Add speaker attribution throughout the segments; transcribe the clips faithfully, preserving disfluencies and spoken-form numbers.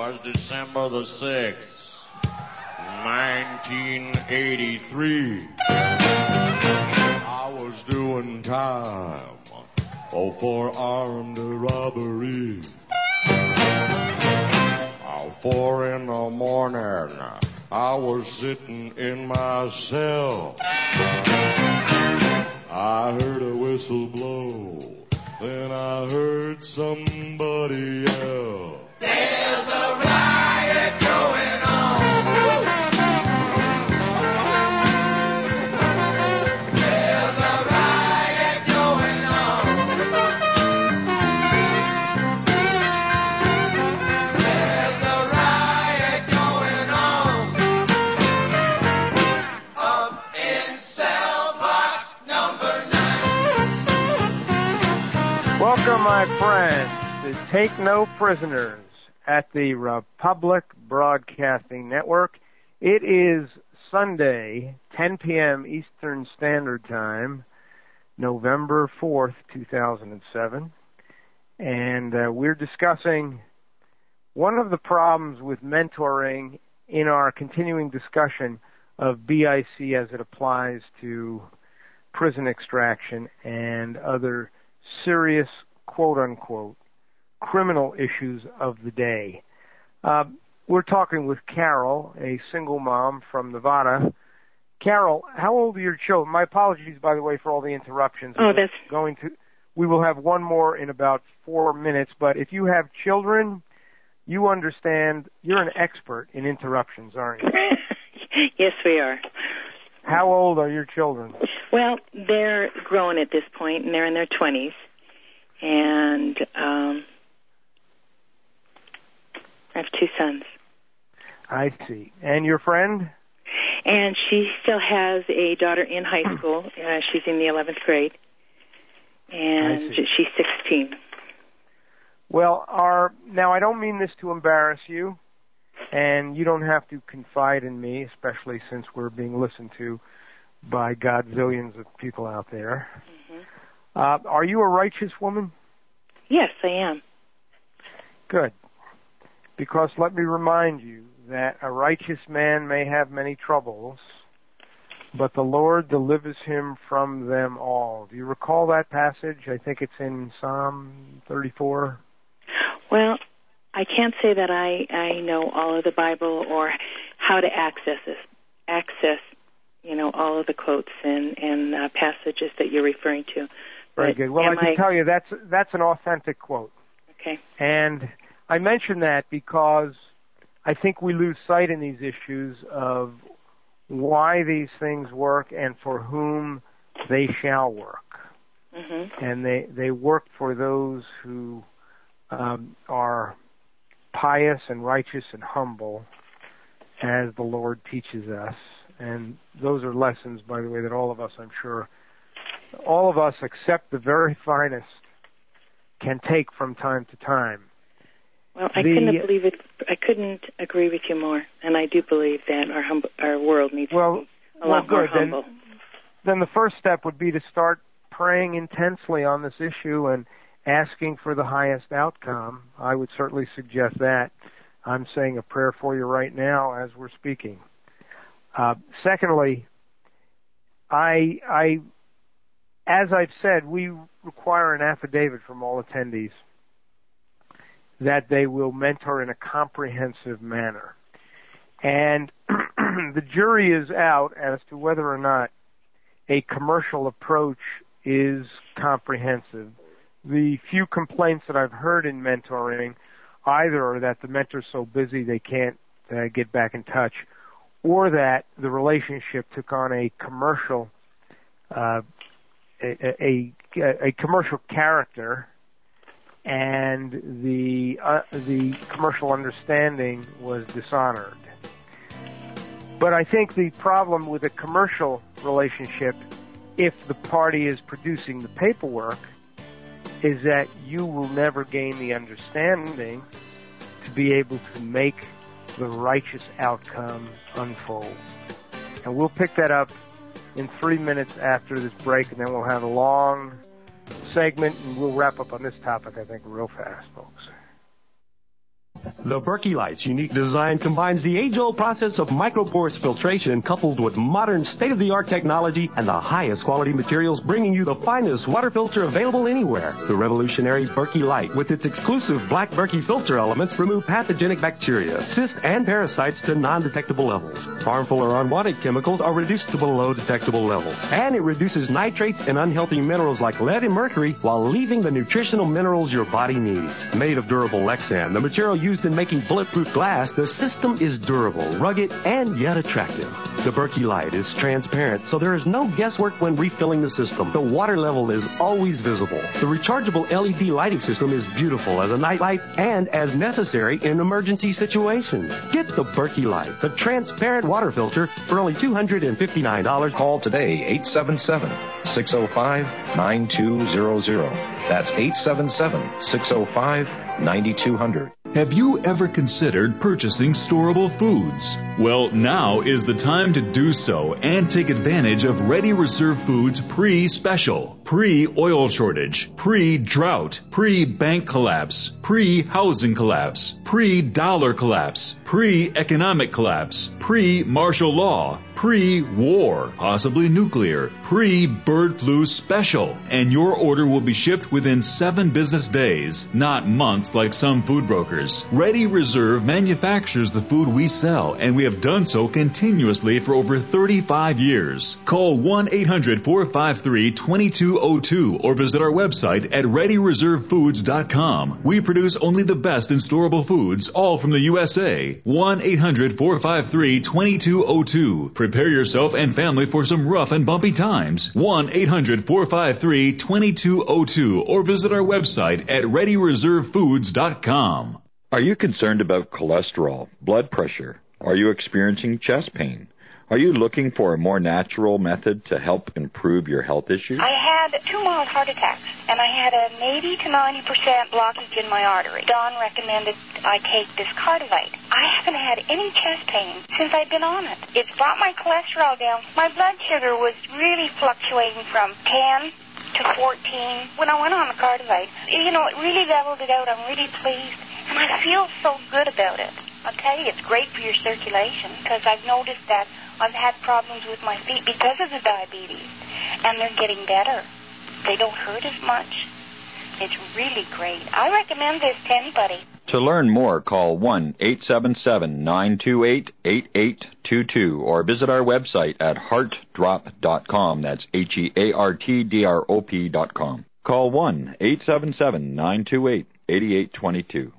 Speaker 1: was December the sixth, nineteen eighty-three. I was doing time oh, for armed robbery. Oh, four in the morning, I was sitting in my cell. I heard a whistle blow, then I heard somebody yell. There's a riot going on. There's a riot going on. There's a riot going on. Up in cell block number nine.
Speaker 2: Welcome, my friends, to Take No Prisoners at the Republic Broadcasting Network. It is Sunday, ten p.m. Eastern Standard Time, November fourth, two thousand seven, and uh, we're discussing one of the problems with mentoring in our continuing discussion of B I C as it applies to prison extraction and other serious, quote-unquote, criminal issues of the day. Uh, we're talking with Carol, a single mom from Nevada. Carol, how old are your children? My apologies, by the way, for all the interruptions.
Speaker 3: Oh, that's
Speaker 2: going to. We will have one more in about four minutes. But if you have children, you understand. You're an expert in interruptions, aren't you?
Speaker 3: Yes, we are.
Speaker 2: How old are your children?
Speaker 3: Well, they're grown at this point, and they're in their twenties. And um, I have two sons.
Speaker 2: I see. And your friend?
Speaker 3: And she still has a daughter in high school. Uh, she's in the eleventh grade. And she's sixteen.
Speaker 2: Well, our, now I don't mean this to embarrass you, and you don't have to confide in me, especially since we're being listened to by godzillions of people out there. Mm-hmm. Uh, are you a righteous woman?
Speaker 3: Yes, I am.
Speaker 2: Good. Because let me remind you that a righteous man may have many troubles, but the Lord delivers him from them all. Do you recall that passage? I think it's in Psalm thirty-four.
Speaker 3: Well, I can't say that I, I know all of the Bible or how to access this, access, you know, all of the quotes and, and uh, passages that you're referring to.
Speaker 2: Very
Speaker 3: but
Speaker 2: good. Well, I can I... tell you that's that's an authentic quote.
Speaker 3: Okay.
Speaker 2: And I mention that because I think we lose sight in these issues of why these things work and for whom they shall work. Mm-hmm. And they, they work for those who um, are pious and righteous and humble, as the Lord teaches us. And those are lessons, by the way, that all of us, I'm sure, all of us except the very finest can take from time to time.
Speaker 3: Well, I
Speaker 2: the,
Speaker 3: couldn't believe it. I couldn't agree with you more, and I do believe that our hum- our world needs
Speaker 2: well,
Speaker 3: to be a
Speaker 2: well,
Speaker 3: lot
Speaker 2: good.
Speaker 3: more humble.
Speaker 2: Then, then the first step would be to start praying intensely on this issue and asking for the highest outcome. I would certainly suggest that. I'm saying a prayer for you right now as we're speaking. Uh, secondly, I, I, as I've said, we require an affidavit from all attendees that they will mentor in a comprehensive manner. And the jury is out as to whether or not a commercial approach is comprehensive. The few complaints that I've heard in mentoring either are that the mentor's so busy they can't uh, get back in touch, or that the relationship took on a commercial uh, a, a, a commercial character, and the uh, the commercial understanding was dishonored. But I think the problem with a commercial relationship, if the party is producing the paperwork, is that you will never gain the understanding to be able to make the righteous outcome unfold. And we'll pick that up in three minutes after this break, and then we'll have a long segment, and we'll wrap up on this topic, I think, real fast, folks.
Speaker 4: The Berkey Light's unique design combines the age-old process of microporous filtration coupled with modern state-of-the-art technology and the highest quality materials, bringing you the finest water filter available anywhere. The revolutionary Berkey Light, with its exclusive black Berkey filter elements, remove pathogenic bacteria, cysts, and parasites to non-detectable levels. Harmful or unwanted chemicals are reduced to below detectable levels. And it reduces nitrates and unhealthy minerals like lead and mercury while leaving the nutritional minerals your body needs. Made of durable Lexan, the material used in making bulletproof glass, the system is durable, rugged, and yet attractive. The Berkey Light is transparent, so there is no guesswork when refilling the system. The water level is always visible. The rechargeable L E D lighting system is beautiful as a night light and as necessary in emergency situations. Get the Berkey Light, the transparent water filter, for only two hundred fifty-nine dollars.
Speaker 5: Call today, eight seven seven, six oh five, nine two zero zero. That's eight seven seven, six oh five, nine two zero zero.
Speaker 6: Have you ever considered purchasing storable foods? Well, now is the time to do so and take advantage of Ready Reserve Foods pre-special, pre-oil shortage, pre-drought, pre-bank collapse, pre-housing collapse, pre-dollar collapse, pre-economic collapse, pre-martial law, pre-war, possibly nuclear, pre-bird flu special. And your order will be shipped within seven business days, not months like some food brokers. Ready Reserve manufactures the food we sell, and we have done so continuously for over thirty-five years. Call one eight hundred, four five three, two two zero two or visit our website at ready reserve foods dot com. We produce only the best in storable foods, all from the U S A. one eight hundred, four five three, two two zero two. Prepare yourself and family for some rough and bumpy times. one eight hundred, four five three, two two zero two or visit our website at ready reserve foods dot com.
Speaker 7: Are you concerned about cholesterol, blood pressure? Are you experiencing chest pain? Are you looking for a more natural method to help improve your health issues?
Speaker 8: I had two mild heart attacks, and I had an eighty to ninety percent blockage in my artery. Don recommended I take this Cardivite. I haven't had any chest pain since I've been on it. It's brought my cholesterol down. My blood sugar was really fluctuating from ten to fourteen. When I went on the Cardivite, you know, it really leveled it out. I'm really pleased, and I feel so good about it. I'll tell you, it's great for your circulation, because I've noticed that I've had problems with my feet because of the diabetes, and they're getting better. They don't hurt as much. It's really great. I recommend this to anybody.
Speaker 7: To learn more, call one eight seven seven, nine two eight, eight eight two two or visit our website at heart drop dot com. That's H E A R T D R O P dot com. Call one eight seven seven, nine two eight, eight eight two two.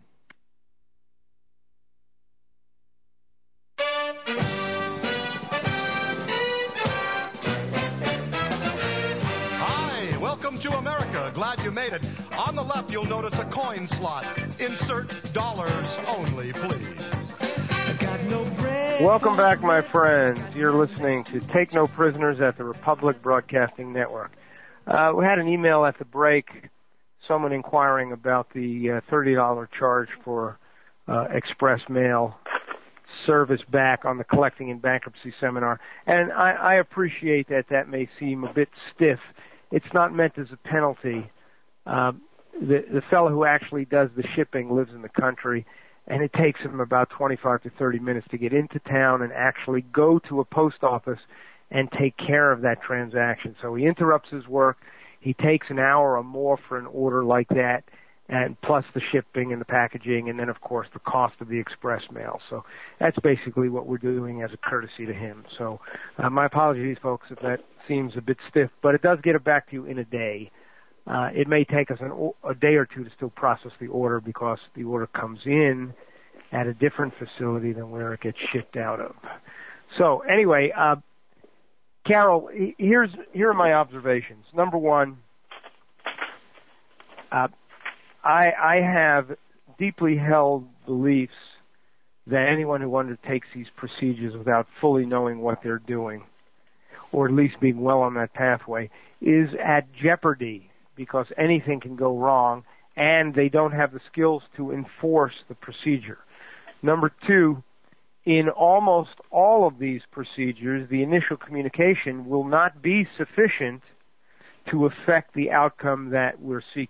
Speaker 9: To America. Glad you made it. On the left, you'll notice a coin slot. Insert dollars only, please. Got no bread.
Speaker 2: Welcome back, my friends. You're listening to Take No Prisoners at the Republic Broadcasting Network. Uh, we had an email at the break, someone inquiring about the uh, thirty dollars charge for uh, express mail service back on the Collecting in Bankruptcy seminar. And I, I appreciate that that may seem a bit stiff. It's not meant as a penalty. Uh, the, the fellow who actually does the shipping lives in the country, and it takes him about twenty-five to thirty minutes to get into town and actually go to a post office and take care of that transaction. So he interrupts his work. He takes an hour or more for an order like that, and plus the shipping and the packaging, and then, of course, the cost of the express mail. So that's basically what we're doing as a courtesy to him. So uh, my apologies, folks, if that seems a bit stiff, but it does get it back to you in a day. Uh, it may take us an, a day or two to still process the order because the order comes in at a different facility than where it gets shipped out of. So anyway, uh, Carol, here's here are my observations. Number one, uh, I, I have deeply held beliefs that anyone who undertakes these procedures without fully knowing what they're doing, or at least being well on that pathway, is at jeopardy because anything can go wrong and they don't have the skills to enforce the procedure. Number two, in almost all of these procedures, the initial communication will not be sufficient to affect the outcome that we're seeking.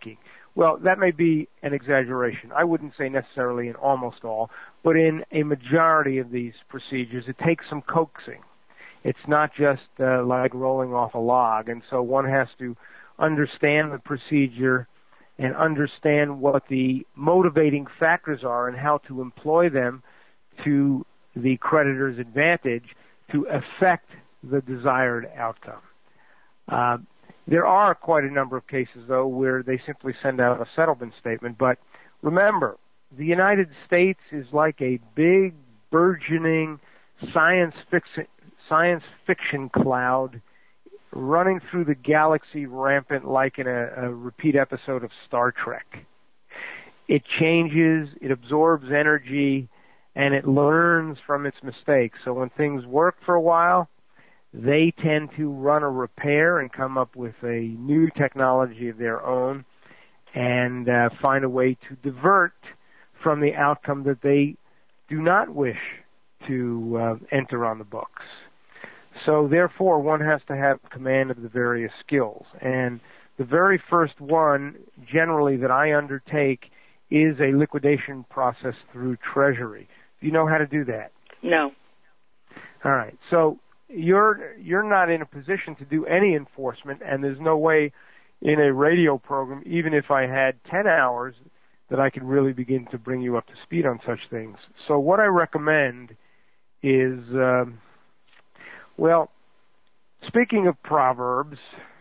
Speaker 2: well, that may be an exaggeration. I wouldn't say necessarily in almost all, but in a majority of these procedures, it takes some coaxing. It's not just uh, like rolling off a log, and so one has to understand the procedure and understand what the motivating factors are and how to employ them to the creditor's advantage to affect the desired outcome. Uh, there are quite a number of cases, though, where they simply send out a settlement statement. But remember, the United States is like a big, burgeoning science fiction, science fiction cloud running through the galaxy rampant like in a, a repeat episode of Star Trek. It changes, it absorbs energy, and it learns from its mistakes. So when things work for a while, they tend to run a repair and come up with a new technology of their own and uh, find a way to divert from the outcome that they do not wish to uh, enter on the books. So therefore, one has to have command of the various skills. And the very first one, generally, that I undertake is a liquidation process through Treasury. Do you know how to do that?
Speaker 3: No.
Speaker 2: All right. So you're you're not in a position to do any enforcement, and there's no way in a radio program, even if I had ten hours, that I could really begin to bring you up to speed on such things. So what I recommend is, um, well, speaking of Proverbs,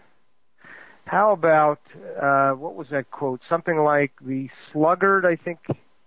Speaker 2: how about, uh, what was that quote? Something like the sluggard, I think,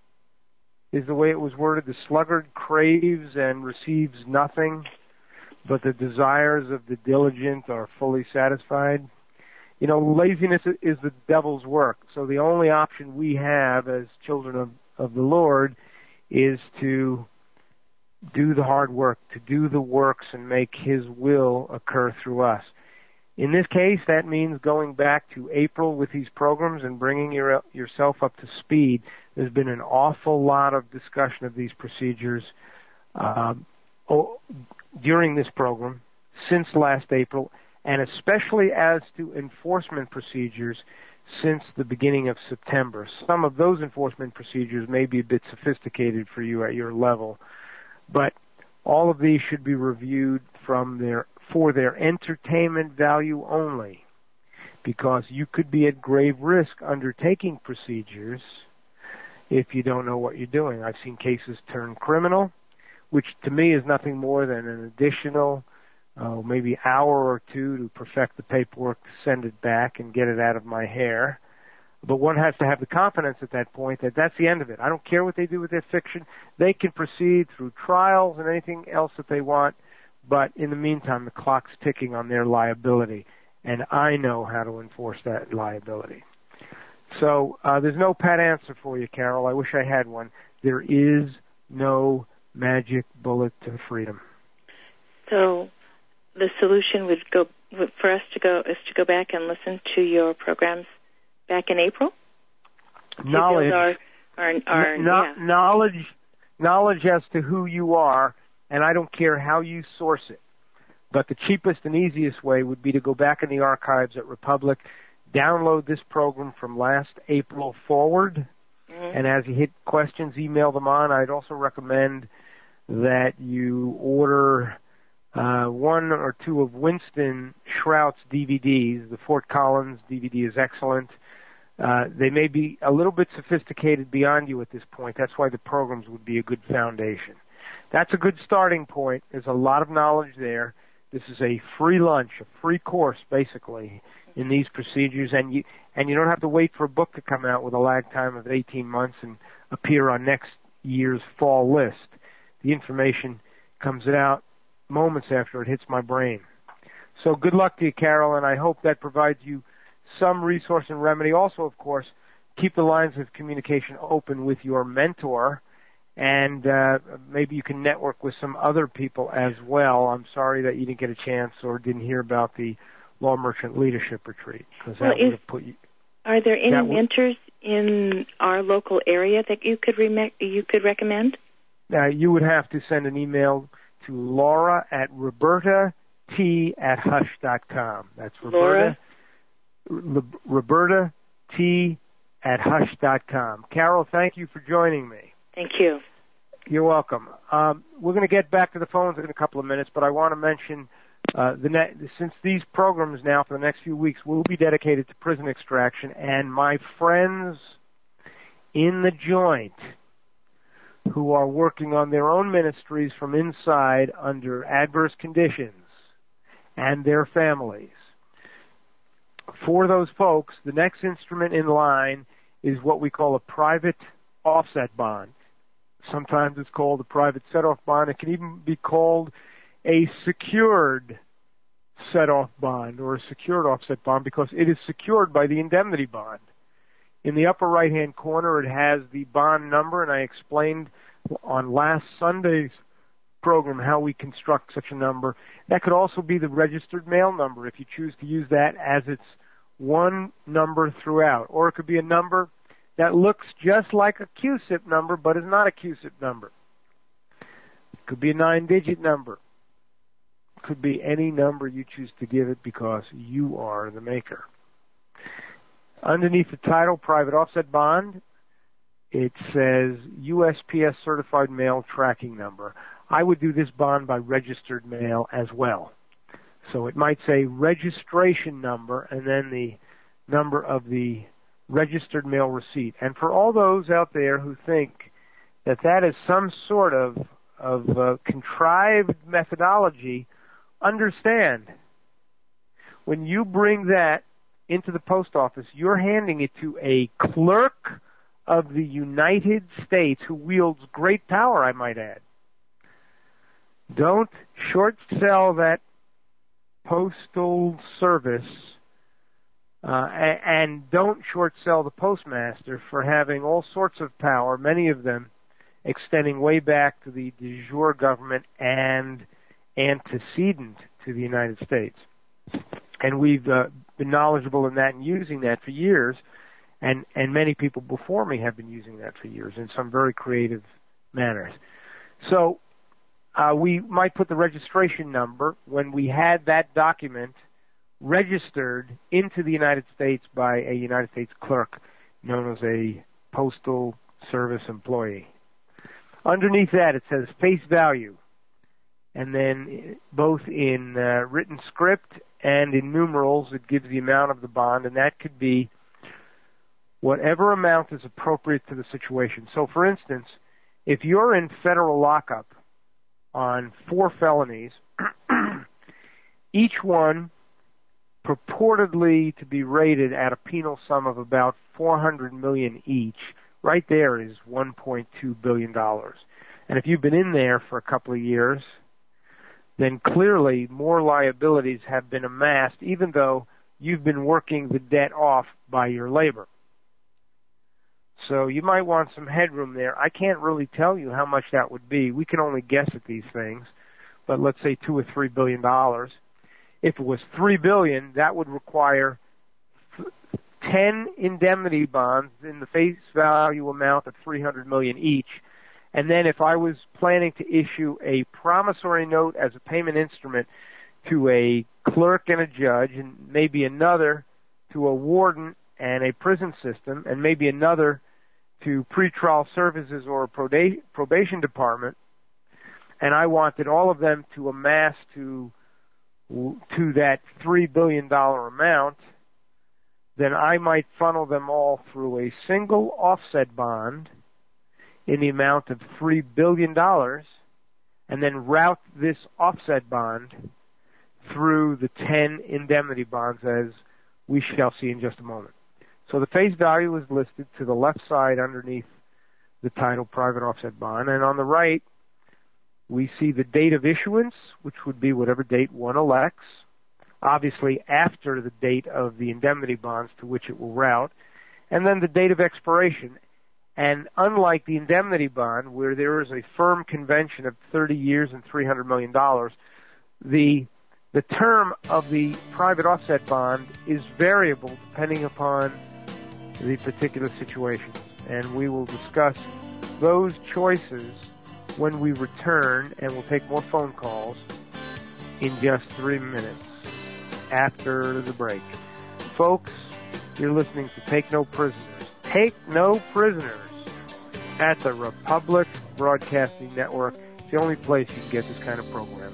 Speaker 2: is the way it was worded. The sluggard craves and receives nothing, but the desires of the diligent are fully satisfied. You know, laziness is the devil's work. So the only option we have as children of, of the Lord is to do the hard work, to do the works and make His will occur through us. In this case, that means going back to April with these programs and bringing your, yourself up to speed. There's been an awful lot of discussion of these procedures um, oh, during this program since last April, and especially as to enforcement procedures since the beginning of September. Some of those enforcement procedures may be a bit sophisticated for you at your level, but all of these should be reviewed from their for their entertainment value only, because you could be at grave risk undertaking procedures if you don't know what you're doing. I've seen cases turn criminal, which to me is nothing more than an additional uh, maybe hour or two to perfect the paperwork to send it back and get it out of my hair. But one has to have the confidence at that point that that's the end of it. I don't care what they do with their fiction. They can proceed through trials and anything else that they want, but in the meantime, the clock's ticking on their liability, and I know how to enforce that liability. So uh, there's no pat answer for you, Carol. I wish I had one. There is no magic bullet to freedom.
Speaker 3: So the solution would go would, for us to go is to go back and listen to your programs back in April.
Speaker 2: Knowledge,
Speaker 3: our, our, our,
Speaker 2: no,
Speaker 3: yeah.
Speaker 2: knowledge, knowledge as to who you are, and I don't care how you source it. But the cheapest and easiest way would be to go back in the archives at Republic, download this program from last April forward, mm-hmm. and as you hit questions, email them on. I'd also recommend that you order uh, one or two of Winston Shrout's D V Ds. The Fort Collins D V D is excellent. Uh, they may be a little bit sophisticated beyond you at this point. That's why the programs would be a good foundation. That's a good starting point. There's a lot of knowledge there. This is a free lunch, a free course, basically, in these procedures, and you and you don't have to wait for a book to come out with a lag time of eighteen months and appear on next year's fall list. The information comes out moments after it hits my brain. So good luck to you, Carol, and I hope that provides you some resource and remedy. Also, of course, keep the lines of communication open with your mentor, and uh, maybe you can network with some other people as well. I'm sorry that you didn't get a chance or didn't hear about the Law Merchant Leadership Retreat, because
Speaker 3: well,
Speaker 2: that would have put you.
Speaker 3: Are there any
Speaker 2: would,
Speaker 3: mentors in our local area that you could re- you could recommend?
Speaker 2: Uh, you would have to send an email to Laura at Roberta T at Hush dot com. That's Roberta.
Speaker 3: Laura?
Speaker 2: Roberta T at hush dot com. Carol, thank you for joining me.
Speaker 3: Thank you.
Speaker 2: You're welcome. Um, we're going to get back to the phones in a couple of minutes, but I want to mention uh, the ne- since these programs now for the next few weeks will be dedicated to prison extraction, and my friends in the joint who are working on their own ministries from inside under adverse conditions and their families. For those folks, the next instrument in line is what we call a private offset bond. Sometimes it's called a private set-off bond. It can even be called a secured set-off bond or a secured offset bond because it is secured by the indemnity bond. In the upper right-hand corner, it has the bond number, and I explained on last Sunday's program how we construct such a number. That could also be the registered mail number if you choose to use that as its one number throughout. Or it could be a number that looks just like a Q S I P number but is not a Q S I P number. It could be a nine-digit number. It could be any number you choose to give it because you are the maker. Underneath the title, Private Offset Bond, it says U S P S Certified Mail Tracking Number. I would do this bond by registered mail as well. So it might say registration number and then the number of the registered mail receipt. And for all those out there who think that that is some sort of, of uh, contrived methodology, understand, when you bring that into the post office, you're handing it to a clerk of the United States who wields great power, I might add. Don't short sell that postal service uh, and don't short sell the postmaster for having all sorts of power, many of them extending way back to the de jure government and antecedent to the United States. And we've uh, been knowledgeable in that and using that for years, and, and many people before me have been using that for years in some very creative manners. So uh, we might put the registration number when we had that document registered into the United States by a United States clerk known as a postal service employee. Underneath that it says face value, and then both in uh, written script and in numerals it gives the amount of the bond, and that could be whatever amount is appropriate to the situation. So for instance, if you're in federal lockup on four felonies, each one purportedly to be rated at a penal sum of about four hundred million dollars each, right there is one point two billion dollars. And if you've been in there for a couple of years, then clearly more liabilities have been amassed, even though you've been working the debt off by your labor. So you might want some headroom there. I can't really tell you how much that would be. We can only guess at these things, but let's say two or three billion dollars. If it was three billion dollars, that would require ten indemnity bonds in the face value amount of three hundred million dollars each. And then if I was planning to issue a promissory note as a payment instrument to a clerk and a judge, and maybe another to a warden and a prison system, and maybe another to pretrial services or a probation department, and I wanted all of them to amass to to that three billion dollars amount, then I might funnel them all through a single offset bond in the amount of three billion dollars, and then route this offset bond through the ten indemnity bonds, as we shall see in just a moment. So the face value is listed to the left side underneath the title Private Offset Bond, and on the right we see the date of issuance, which would be whatever date one elects, obviously after the date of the indemnity bonds to which it will route, and then the date of expiration. And unlike the indemnity bond, where there is a firm convention of thirty years and three hundred million dollars, the the term of the private offset bond is variable depending upon the particular situations. And we will discuss those choices when we return, and we'll take more phone calls in just three minutes after the break. Folks, you're listening to Take No Prisoners, Take No Prisoners at the Republic Broadcasting Network. It's the only place you can get this kind of programming.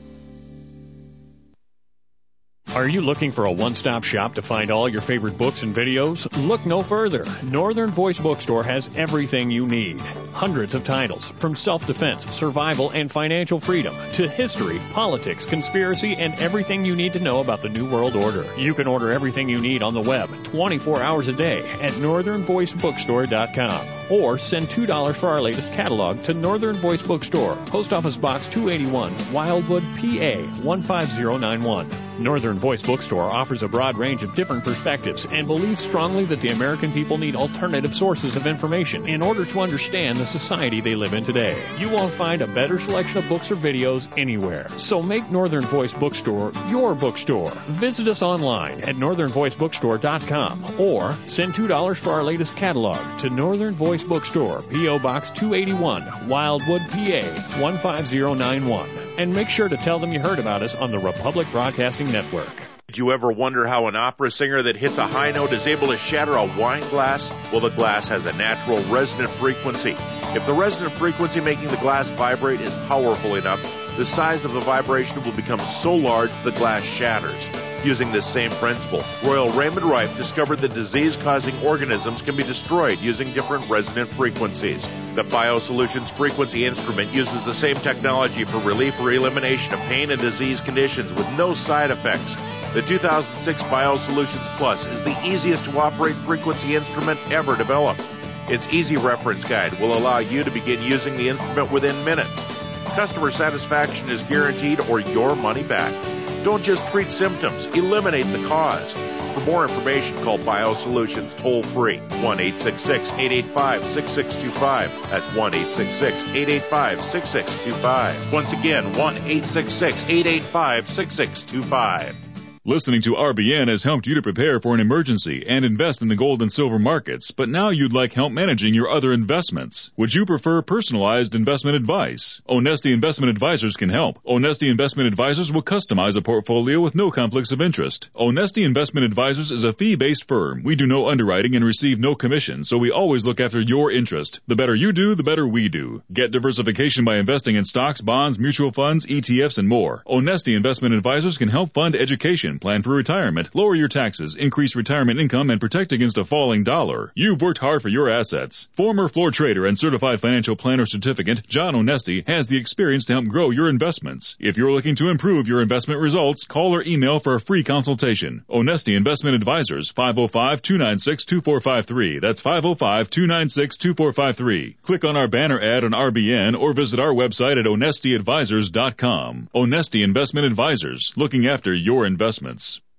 Speaker 10: Are you looking for a one-stop shop to find all your favorite books and videos? Look no further. Northern Voice Bookstore has everything you need. Hundreds of titles, from self-defense, survival, and financial freedom, to history, politics, conspiracy, and everything you need to know about the New World Order. You can order everything you need on the web, twenty-four hours a day, at northern voice bookstore dot com. Or send two dollars for our latest catalog to Northern Voice Bookstore, Post Office Box two eighty-one, Wildwood, P A one five zero nine one. Northern Voice Bookstore offers a broad range of different perspectives and believes strongly that the American people need alternative sources of information in order to understand the society they live in today. You won't find a better selection of books or videos anywhere. So make Northern Voice Bookstore your bookstore. Visit us online at northern voice bookstore dot com or send two dollars for our latest catalog to Northern Voice Bookstore, P O Box two eighty-one, Wildwood, P A one five zero nine one. And make sure to tell them you heard about us on the Republic Broadcasting Network.
Speaker 11: Did you ever wonder how an opera singer that hits a high note is able to shatter a wine glass? Well, the glass has a natural resonant frequency. If the resonant frequency making the glass vibrate is powerful enough, the size of the vibration will become so large the glass shatters. Using this same principle, Royal Raymond Rife discovered that disease-causing organisms can be destroyed using different resonant frequencies. The BioSolutions Frequency Instrument uses the same technology for relief or elimination of pain and disease conditions with no side effects. The two thousand six BioSolutions Plus is the easiest to operate frequency instrument ever developed. Its easy reference guide will allow you to begin using the instrument within minutes. Customer satisfaction is guaranteed or your money back. Don't just treat symptoms, eliminate the cause. For more information, call BioSolutions toll-free, one eight six six, eight eight five, six six two five. That's one eight six six, eight eight five, six six two five. Once again, one eight six six, eight eight five, six six two five.
Speaker 6: Listening to R B N has helped you to prepare for an emergency and invest in the gold and silver markets, but now you'd like help managing your other investments. Would you prefer personalized investment advice? Onesti Investment Advisors can help. Onesti Investment Advisors will customize a portfolio with no conflicts of interest. Onesti Investment Advisors is a fee-based firm. We do no underwriting and receive no commission, so we always look after your interest. The better you do, the better we do. Get diversification by investing in stocks, bonds, mutual funds, E T Fs, and more. Onesti Investment Advisors can help fund education, plan for retirement, lower your taxes, increase retirement income, and protect against a falling dollar. You've worked hard for your assets. Former floor trader and certified financial planner certificate, John Onesti, has the experience to help grow your investments. If you're looking to improve your investment results, call or email for a free consultation. Onesti Investment Advisors, five oh five, two nine six, two four five three. That's five oh five, two nine six, two four five three. Click on our banner ad on R B N or visit our website at onesti advisors dot com. Onesti Investment Advisors, looking after your investments.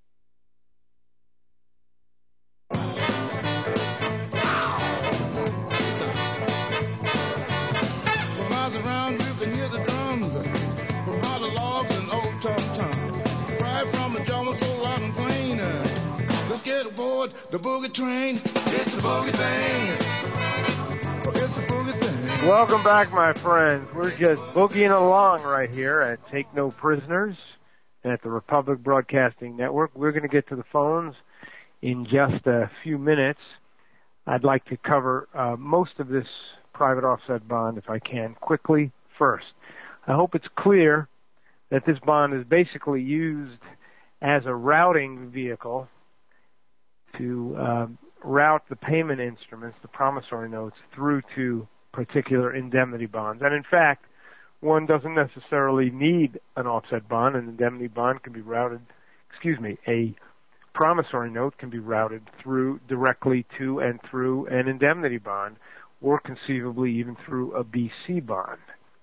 Speaker 12: The boogie train, it's a boogie thing. It's a boogie thing.
Speaker 2: Welcome back, my friends. We're just boogieing along right here at Take No Prisoners at the Republic Broadcasting Network. We're going to get to the phones in just a few minutes. I'd like to cover uh, most of this private offset bond, if I can, quickly first. I hope it's clear that this bond is basically used as a routing vehicle to uh, route the payment instruments, the promissory notes, through to particular indemnity bonds. And in fact, one doesn't necessarily need an offset bond. An indemnity bond can be routed, excuse me, a promissory note can be routed through directly to and through an indemnity bond, or conceivably even through a B C bond.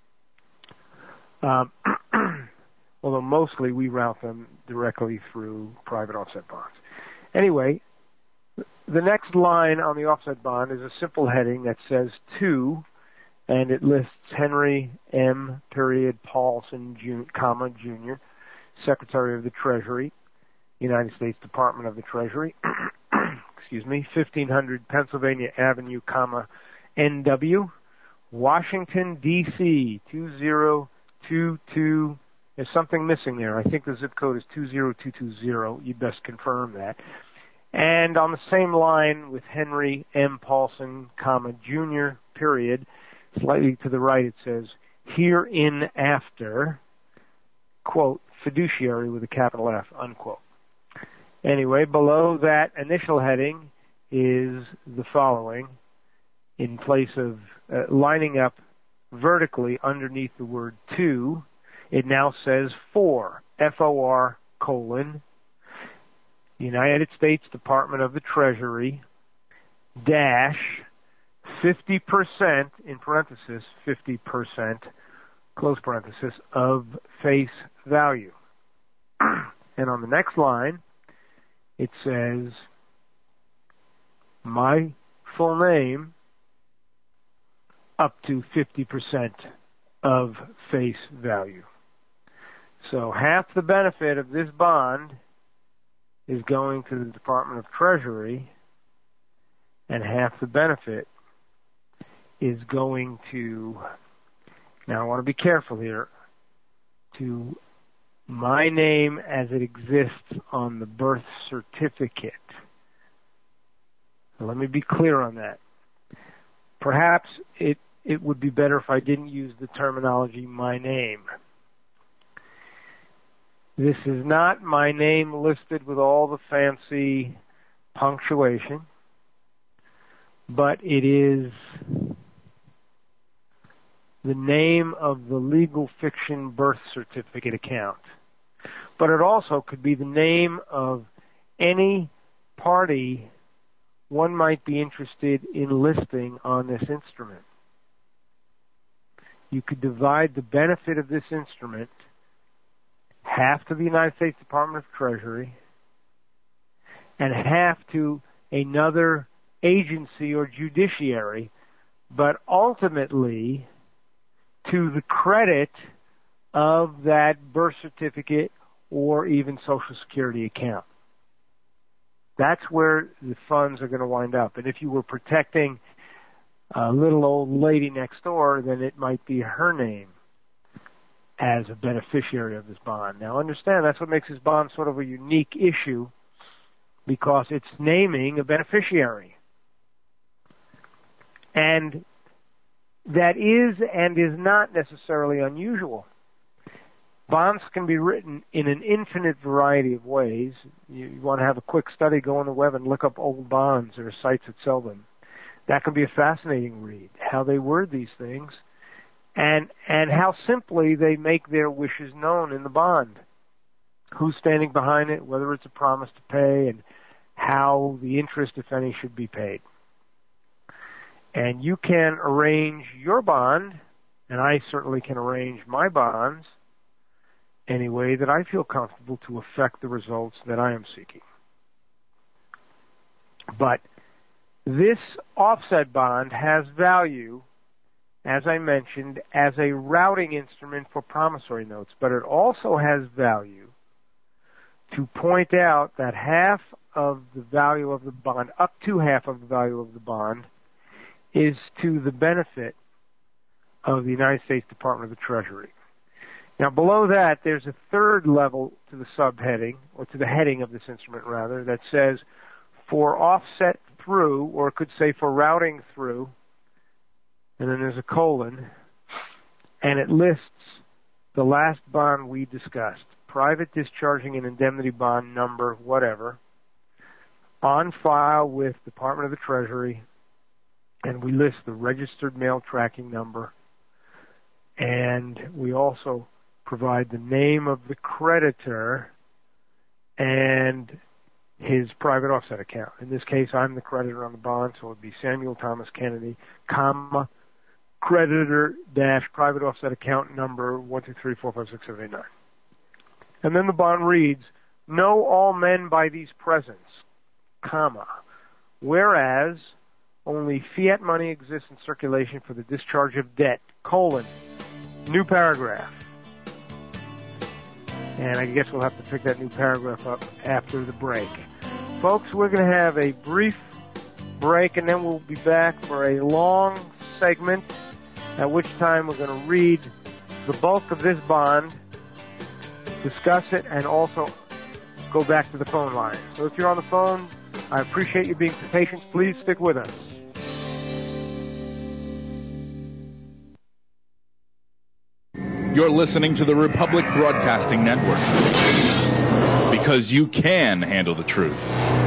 Speaker 2: Um, although mostly we route them directly through private offset bonds. Anyway, the next line on the offset bond is a simple heading that says to, and it lists Henry M. period Paulson, Jun- comma, Junior, Secretary of the Treasury, United States Department of the Treasury, excuse me, fifteen hundred Pennsylvania Avenue, comma, N W, Washington, D C, two zero two two. There's something missing there. I think the zip code is two zero two two zero. You'd best confirm that. And on the same line with Henry M. Paulson, comma, Junior, period, slightly to the right it says, hereinafter, quote, fiduciary with a capital F, unquote. Anyway, below that initial heading is the following, in place of uh, lining up vertically underneath the word to, it now says for, F O R, colon, United States Department of the Treasury, dash, fifty percent, in parenthesis, fifty percent, close parenthesis, of face value. And on the next line, it says, my full name, up to fifty percent of face value. So half the benefit of this bond is going to the Department of Treasury, and half the benefit is going to, now I want to be careful here, to my name as it exists on the birth certificate. Now, let me be clear on that. Perhaps it, it would be better if I didn't use the terminology my name. This is not my name listed with all the fancy punctuation, but it is the name of the legal fiction birth certificate account. But it also could be the name of any party one might be interested in listing on this instrument. You could divide the benefit of this instrument half to the United States Department of Treasury and half to another agency or judiciary, but ultimately to the credit of that birth certificate or even Social Security account. That's where the funds are going to wind up. And if you were protecting a little old lady next door, then it might be her name as a beneficiary of this bond. Now understand, that's what makes this bond sort of a unique issue, because it's naming a beneficiary. And that is and is not necessarily unusual. Bonds can be written in an infinite variety of ways. You, you want to have a quick study, go on the web and look up old bonds. There are sites that sell them. That can be a fascinating read, how they word these things, and and how simply they make their wishes known in the bond. Who's standing behind it, whether it's a promise to pay, and how the interest, if any, should be paid. And you can arrange your bond, and I certainly can arrange my bonds, any way that I feel comfortable to affect the results that I am seeking. But this offset bond has value, as I mentioned, as a routing instrument for promissory notes, but it also has value to point out that half of the value of the bond, up to half of the value of the bond, is to the benefit of the United States Department of the Treasury. Now, below that, there's a third level to the subheading, or to the heading of this instrument, rather, that says, for offset through, or it could say for routing through, and then there's a colon, and it lists the last bond we discussed, private discharging and indemnity bond number, whatever, on file with Department of the Treasury, and we list the registered mail tracking number, and we also provide the name of the creditor and his private offset account. In this case, I'm the creditor on the bond, so it would be Samuel Thomas Kennedy, comma, creditor dash private offset account number one two three four five six seven eight nine. And then the bond reads, know all men by these presents, comma, whereas only fiat money exists in circulation for the discharge of debt, colon, new paragraph. And I guess we'll have to pick that new paragraph up after the break. Folks, we're going to have a brief break, and then we'll be back for a long segment, at which time we're going to read the bulk of this bond, discuss it, and also go back to the phone line. So if you're on the phone, I appreciate you being patient. Please stick with us.
Speaker 13: You're listening to the Republic Broadcasting Network, because you can handle the truth.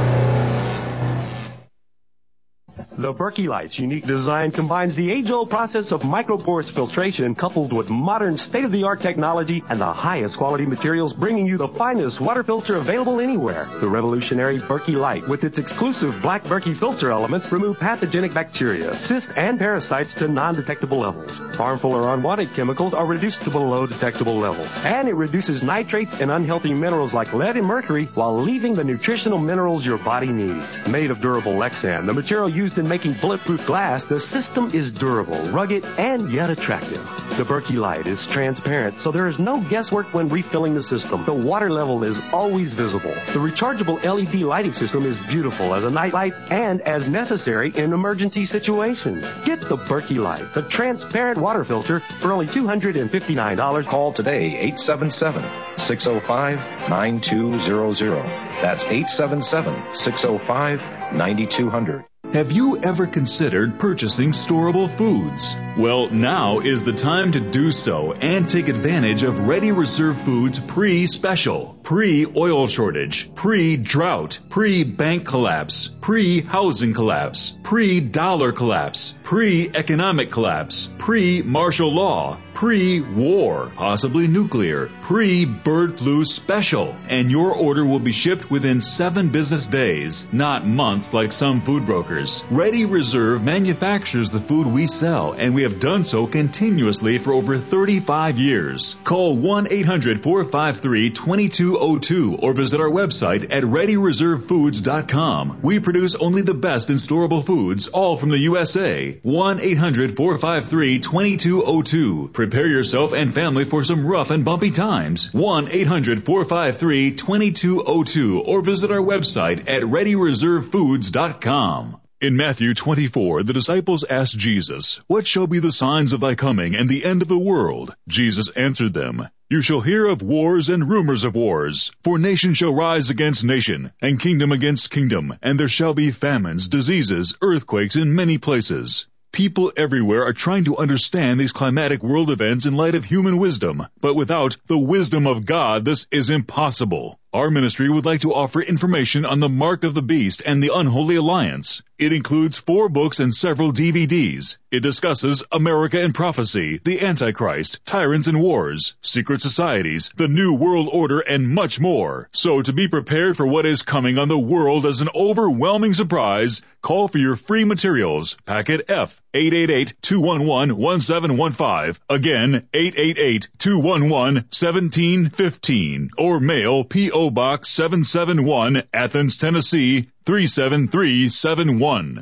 Speaker 4: The Berkey Light's unique design combines the age-old process of microporous filtration coupled with modern state-of-the-art technology and the highest quality materials, bringing you the finest water filter available anywhere. The revolutionary Berkey Light, with its exclusive black Berkey filter elements, remove pathogenic bacteria, cysts, and parasites to non-detectable levels. Harmful or unwanted chemicals are reduced to below detectable levels. And it reduces nitrates and unhealthy minerals like lead and mercury while leaving the nutritional minerals your body needs. Made of durable Lexan, the material used in making bulletproof glass, the system is durable, rugged, and yet attractive. The Berkey Light is transparent, so there is no guesswork when refilling the system. The water level is always visible. The rechargeable L E D lighting system is beautiful as a nightlight and as necessary in emergency situations. Get the Berkey Light, the transparent water filter, for only two hundred fifty-nine dollars.
Speaker 5: Call today, eight seven seven, six oh five, nine two zero zero. That's eight seven seven, six oh five, nine two hundred.
Speaker 6: Have you ever considered purchasing storable foods? Well, now is the time to do so and take advantage of Ready Reserve Foods pre-special, pre-oil shortage, pre-drought, pre-bank collapse, pre-housing collapse, pre-dollar collapse, pre-economic collapse, pre-martial law, pre-war, possibly nuclear, pre-bird flu special. And your order will be shipped within seven business days, not months like some food brokers. Ready Reserve manufactures the food we sell, and we have done so continuously for over thirty-five years. Call one eight hundred, four five three, two two zero two or visit our website at ready reserve foods dot com. We produce only the best in storable foods, all from the U S A. one eight hundred, four five three, two two zero two. Prepare yourself and family for some rough and bumpy times. one eight hundred, four five three, two two zero two or visit our website at ready reserve foods dot com. In Matthew twenty-four, the disciples asked Jesus, "What shall be the signs of thy coming and the end of the world?" Jesus answered them, "You shall hear of wars and rumors of wars. For nation shall rise against nation, and kingdom against kingdom, and there shall be famines, diseases, earthquakes in many places." People everywhere are trying to understand these climatic world events in light of human wisdom, but without the wisdom of God, this is impossible. Our ministry would like to offer information on the Mark of the Beast and the Unholy Alliance. It includes four books and several D V Ds. It discusses America and Prophecy, the Antichrist, Tyrants and Wars, Secret Societies, the New World Order, and much more. So to be prepared for what is coming on the world as an overwhelming surprise, call for your free materials. Packet F, eight eight eight, two one one, one seven one five. Again, eight eight eight, two one one, one seven one five. Or mail P O Box seven seven one, Athens, Tennessee, three seven three seven one.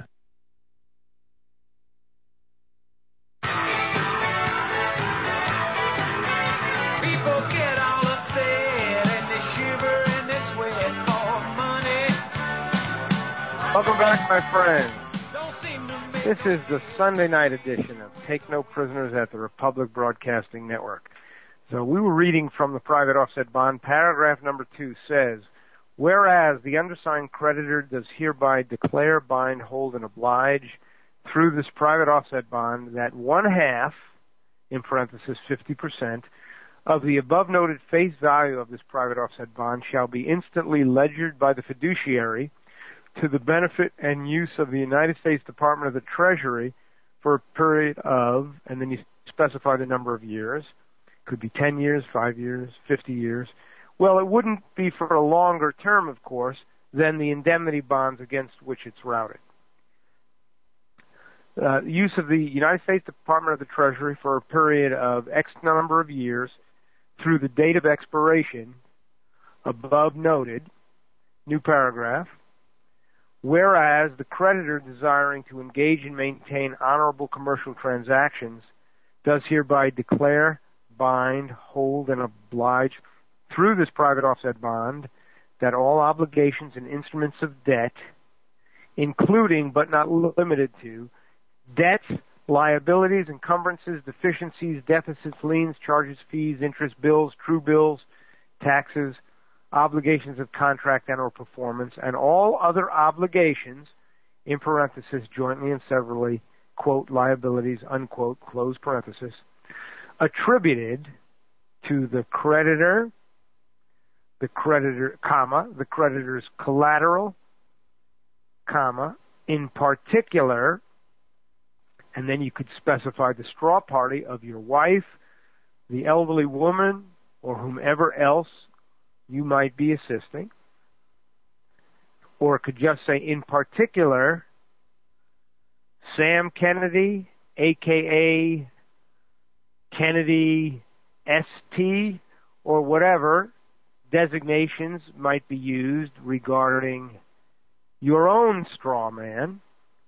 Speaker 14: People get all upset and they shiver and they sweat for money.
Speaker 2: Welcome back, my friends. This is the Sunday night edition of Take No Prisoners at the Republic Broadcasting Network. So we were reading from the private offset bond. Paragraph number two says, whereas the undersigned creditor does hereby declare, bind, hold, and oblige through this private offset bond that one half, in parenthesis fifty percent, of the above noted face value of this private offset bond shall be instantly ledgered by the fiduciary to the benefit and use of the United States Department of the Treasury for a period of, and then you specify the number of years. Could be ten years, five years, fifty years. Well, it wouldn't be for a longer term, of course, than the indemnity bonds against which it's routed. Uh, use of the United States Department of the Treasury for a period of X number of years through the date of expiration, above noted, new paragraph, whereas the creditor desiring to engage and maintain honorable commercial transactions does hereby declare, bind, hold, and oblige through this private offset bond that all obligations and instruments of debt, including but not limited to debts, liabilities, encumbrances, deficiencies, deficits, liens, charges, fees, interest, bills, true bills, taxes, obligations of contract and or performance, and all other obligations, in parenthesis, jointly and severally, quote, liabilities, unquote, close parenthesis, attributed to the creditor, the creditor, comma, the creditor's collateral, comma, in particular, and then you could specify the straw party of your wife, the elderly woman, or whomever else you might be assisting. Or it could just say, in particular, Sam Kennedy, a k a. Kennedy S T, or whatever designations might be used regarding your own straw man,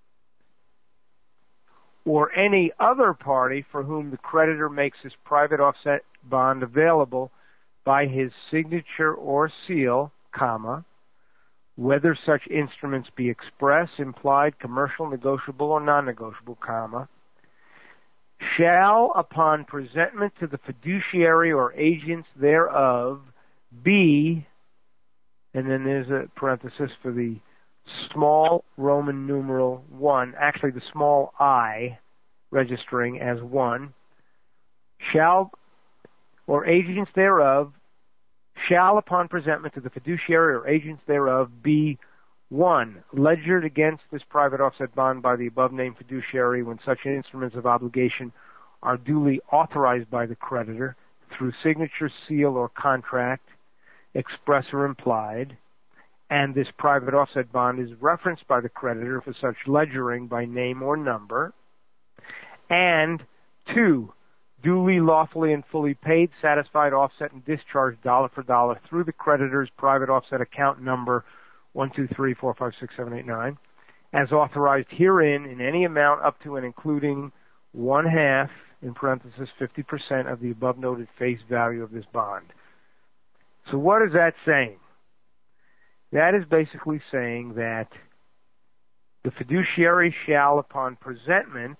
Speaker 2: or any other party for whom the creditor makes his private offset bond available by his signature or seal, comma, whether such instruments be express, implied, commercial, negotiable, or non-negotiable, comma, shall, upon presentment to the fiduciary or agents thereof, be, and then there's a parenthesis for the small Roman numeral one, actually the small I, registering as one, shall, or agents thereof, shall, upon presentment to the fiduciary or agents thereof, be one, ledgered against this private offset bond by the above-named fiduciary when such instruments of obligation are duly authorized by the creditor through signature, seal, or contract, express or implied, and this private offset bond is referenced by the creditor for such ledgering by name or number, and two, duly, lawfully, and fully paid, satisfied, offset, and discharged dollar for dollar through the creditor's private offset account number one two three four five six seven eight nine, as authorized herein in any amount up to and including one half, in parenthesis, fifty percent of the above noted face value of this bond. So what is that saying? That is basically saying that the fiduciary shall, upon presentment,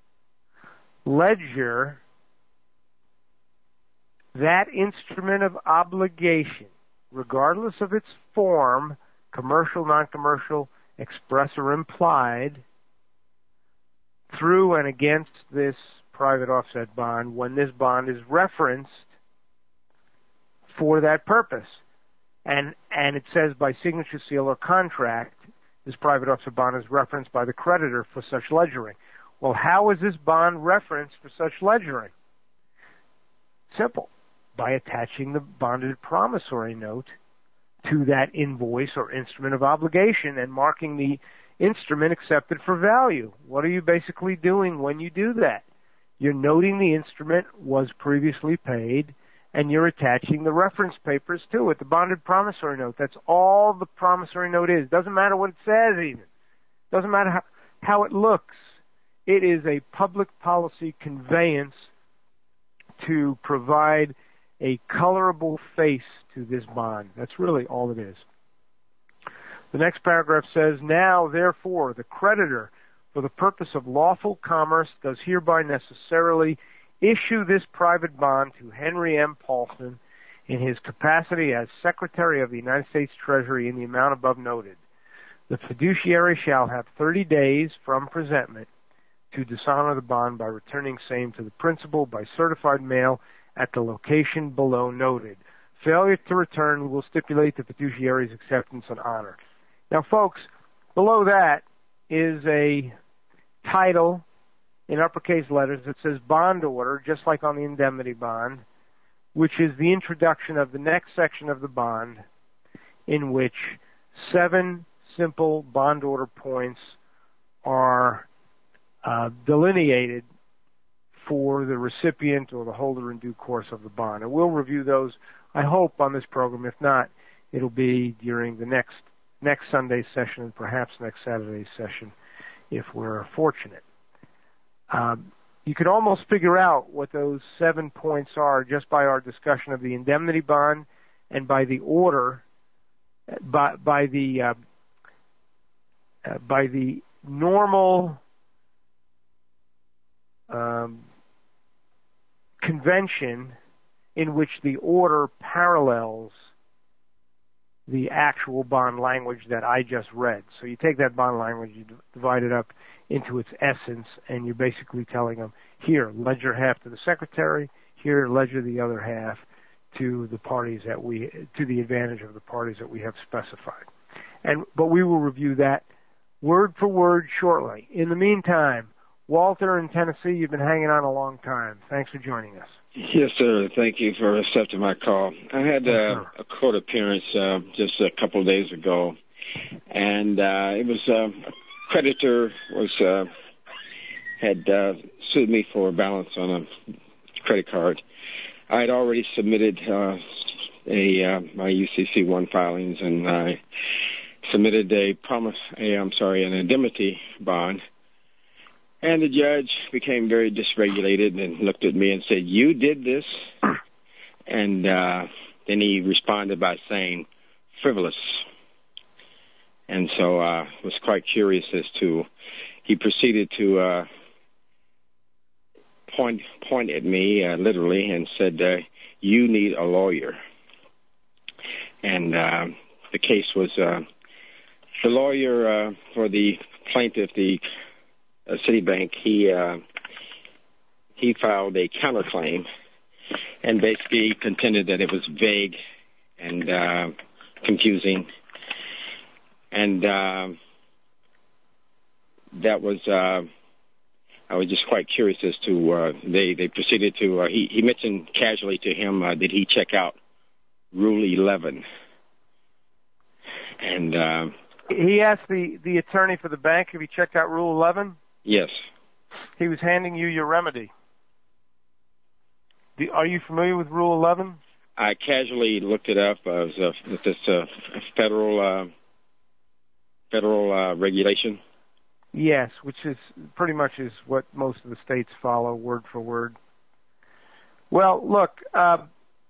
Speaker 2: ledger that instrument of obligation, regardless of its form, commercial, non-commercial, express or implied, through and against this private offset bond when this bond is referenced for that purpose. And and it says by signature, seal, or contract, this private offset bond is referenced by the creditor for such ledgering. Well, how is this bond referenced for such ledgering? Simple. By attaching the bonded promissory note to that invoice or instrument of obligation and marking the instrument accepted for value. What are you basically doing when you do that? You're noting the instrument was previously paid, and you're attaching the reference papers to it, the bonded promissory note. That's all the promissory note is. Doesn't matter what it says even. Doesn't matter how, how it looks. It is a public policy conveyance to provide a colorable face to this bond. That's really all it is. The next paragraph says, now, therefore, the creditor, for the purpose of lawful commerce, does hereby necessarily issue this private bond to Henry M. Paulson in his capacity as Secretary of the United States Treasury in the amount above noted. The fiduciary shall have thirty days from presentment to dishonor the bond by returning same to the principal by certified mail at the location below noted. Failure to return will stipulate the fiduciary's acceptance and honor. Now, folks, below that is a title in uppercase letters that says bond order, just like on the indemnity bond, which is the introduction of the next section of the bond, in which seven simple bond order points are uh, delineated for the recipient or the holder in due course of the bond. And we'll review those, I hope, on this program. If not, it'll be during the next next Sunday's session and perhaps next Saturday's session if we're fortunate. Um, you could almost figure out what those seven points are just by our discussion of the indemnity bond and by the order, by, by the uh, uh, by the normal um, convention in which the order parallels the actual bond language that I just read. So you take that bond language, you divide it up into its essence, and you're basically telling them, here, ledger half to the secretary, here, ledger the other half to the parties that we, to the advantage of the parties that we have specified. And, but we will review that word for word shortly. In the meantime, Walter in Tennessee, you've been hanging on a long time. Thanks for joining us.
Speaker 15: Yes, sir. Thank you for accepting my call. I had uh, a court appearance uh, just a couple of days ago, and uh, it was uh, a creditor was uh, had uh, sued me for a balance on a credit card. I had already submitted uh, a uh, my U C C one filings, and I submitted a promise. A, I'm sorry, an indemnity bond. And the judge became very dysregulated and looked at me and said, "You did this?" And uh, then he responded by saying, "Frivolous." And so I uh, was quite curious as to, he proceeded to uh, point point at me uh, literally and said, uh, "You need a lawyer." And uh, the case was uh, the lawyer uh, for the plaintiff, the Uh, Citibank, he uh, he filed a counterclaim and basically contended that it was vague and uh, confusing, and uh, that was uh, I was just quite curious as to uh, they they proceeded to uh, he he mentioned casually to him uh, did he check out Rule eleven, and uh,
Speaker 2: he asked the the attorney for the bank if he checked out Rule eleven.
Speaker 15: Yes.
Speaker 2: He was handing you your remedy. Do, are you familiar with Rule eleven?
Speaker 15: I casually looked it up. Uh, it was a, it's a federal uh, federal uh, regulation.
Speaker 2: Yes, which is pretty much is what most of the states follow, word for word. Well, look, uh,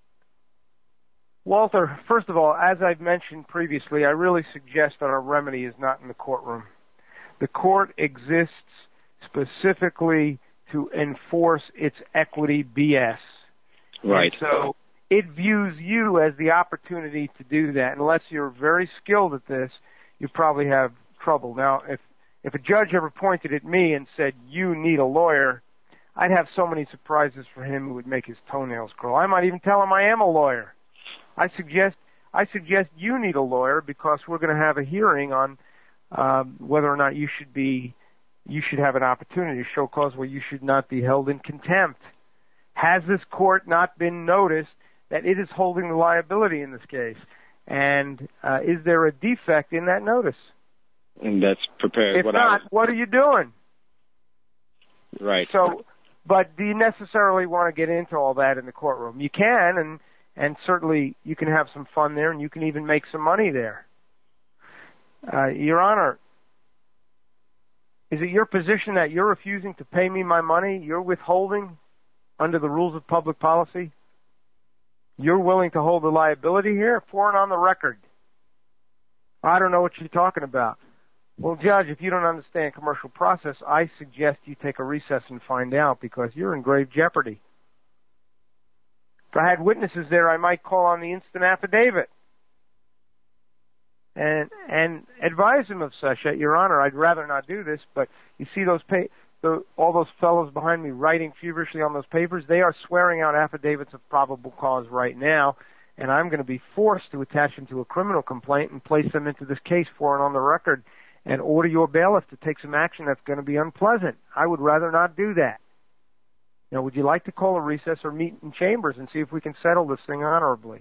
Speaker 2: Walter, first of all, as I've mentioned previously, I really suggest that our remedy is not in the courtroom. The court exists specifically to enforce its equity B S.
Speaker 15: Right.
Speaker 2: And so it views you as the opportunity to do that. Unless you're very skilled at this, you probably have trouble. Now, if if a judge ever pointed at me and said, "You need a lawyer," I'd have so many surprises for him it would make his toenails curl. I might even tell him I am a lawyer. I suggest I suggest you need a lawyer because we're going to have a hearing on Um, whether or not you should be, you should have an opportunity to show cause where you should not be held in contempt. Has this court not been noticed that it is holding the liability in this case? And uh, is there a defect in that notice?
Speaker 15: And that's prepared.
Speaker 2: If
Speaker 15: what
Speaker 2: not,
Speaker 15: I was...
Speaker 2: what are you doing?
Speaker 15: Right.
Speaker 2: So, but do you necessarily want to get into all that in the courtroom? You can, and and certainly you can have some fun there, and you can even make some money there. Uh, Your Honor, is it your position that you're refusing to pay me my money? You're withholding under the rules of public policy? You're willing to hold the liability here? For and on the record. I don't know what you're talking about. Well, Judge, if you don't understand commercial process, I suggest you take a recess and find out because you're in grave jeopardy. If I had witnesses there, I might call on the instant affidavit. And and advise him of such. Your Honor, I'd rather not do this, but you see those pa- the, all those fellows behind me writing feverishly on those papers? They are swearing out affidavits of probable cause right now, and I'm going to be forced to attach them to a criminal complaint and place them into this case for and on the record and order your bailiff to take some action that's going to be unpleasant. I would rather not do that. Now, would you like to call a recess or meet in chambers and see if we can settle this thing honorably?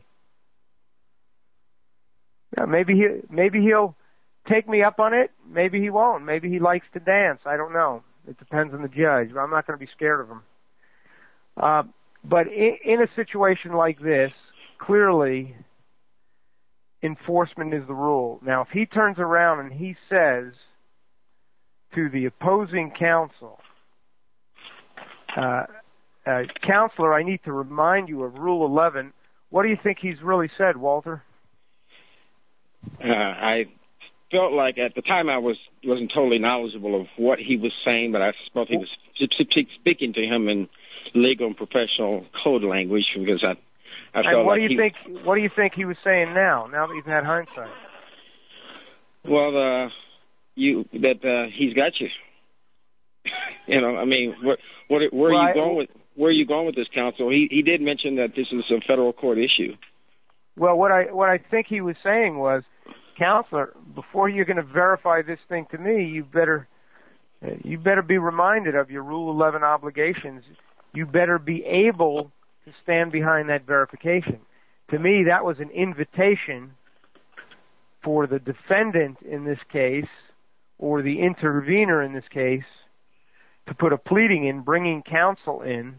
Speaker 2: Yeah, maybe he maybe he'll take me up on it. Maybe he won't. Maybe he likes to dance. I don't know. It depends on the judge. I'm not going to be scared of him. Uh, but in, in a situation like this, clearly enforcement is the rule. Now, if he turns around and he says to the opposing counsel, uh, uh, "Counselor, I need to remind you of Rule eleven," what do you think he's really said, Walter?
Speaker 15: Uh, I felt like at the time I was, wasn't totally knowledgeable of what he was saying, but I felt he was speaking to him in legal and professional code language because I, I
Speaker 2: and
Speaker 15: felt
Speaker 2: what
Speaker 15: like
Speaker 2: do you
Speaker 15: he,
Speaker 2: think? What do you think he was saying now? Now that you've had hindsight.
Speaker 15: Well, uh, you that uh, he's got you. You know, I mean, what, what, where
Speaker 2: well,
Speaker 15: are you
Speaker 2: I,
Speaker 15: going with where are you going with this, counsel? He he did mention that this is a federal court issue.
Speaker 2: Well, what I what I think he was saying was, counselor, before you're going to verify this thing to me, you better you better be reminded of your Rule eleven obligations. You better be able to stand behind that verification. To me, that was an invitation for the defendant in this case, or the intervener in this case, to put a pleading in, bringing counsel in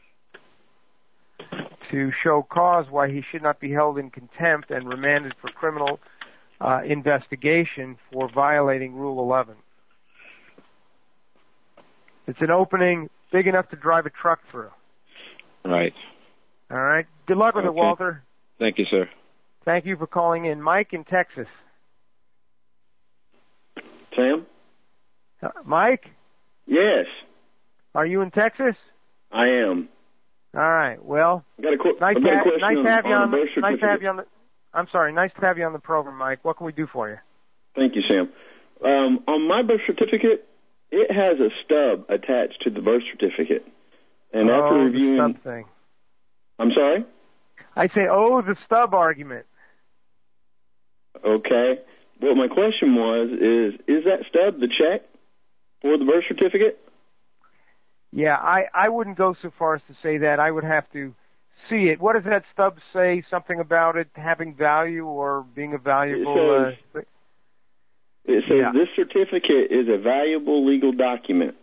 Speaker 2: to show cause why he should not be held in contempt and remanded for criminal uh, investigation for violating Rule eleven. It's an opening big enough to drive a truck through.
Speaker 15: Right.
Speaker 2: All right. Good luck with
Speaker 15: okay.
Speaker 2: it, Walter.
Speaker 15: Thank you, sir.
Speaker 2: Thank you for calling in. Mike in Texas.
Speaker 16: Sam?
Speaker 2: Uh, Mike?
Speaker 16: Yes.
Speaker 2: Are you in Texas?
Speaker 16: I am.
Speaker 2: All right. Well,
Speaker 16: I got a, qu-
Speaker 2: nice,
Speaker 16: I got
Speaker 2: to,
Speaker 16: a question
Speaker 2: nice
Speaker 16: on,
Speaker 2: to have you
Speaker 16: on
Speaker 2: on
Speaker 16: the
Speaker 2: the,
Speaker 16: birth
Speaker 2: nice
Speaker 16: certificate.
Speaker 2: to have you on the I'm sorry, nice to have you on the program, Mike. What can we do for you?
Speaker 16: Thank you, Sam. Um, on my birth certificate, it has a stub attached to the birth certificate. And
Speaker 2: oh,
Speaker 16: after reviewing
Speaker 2: the stub thing.
Speaker 16: I'm sorry?
Speaker 2: I say, oh, the stub argument.
Speaker 16: Okay. What my question was is, is that stub the check for the birth certificate?
Speaker 2: Yeah, I, I wouldn't go so far as to say that. I would have to see it. What does that stub say? Something about it having value or being a valuable...
Speaker 16: It says,
Speaker 2: uh,
Speaker 16: it says
Speaker 2: yeah.
Speaker 16: this certificate is a valuable legal document.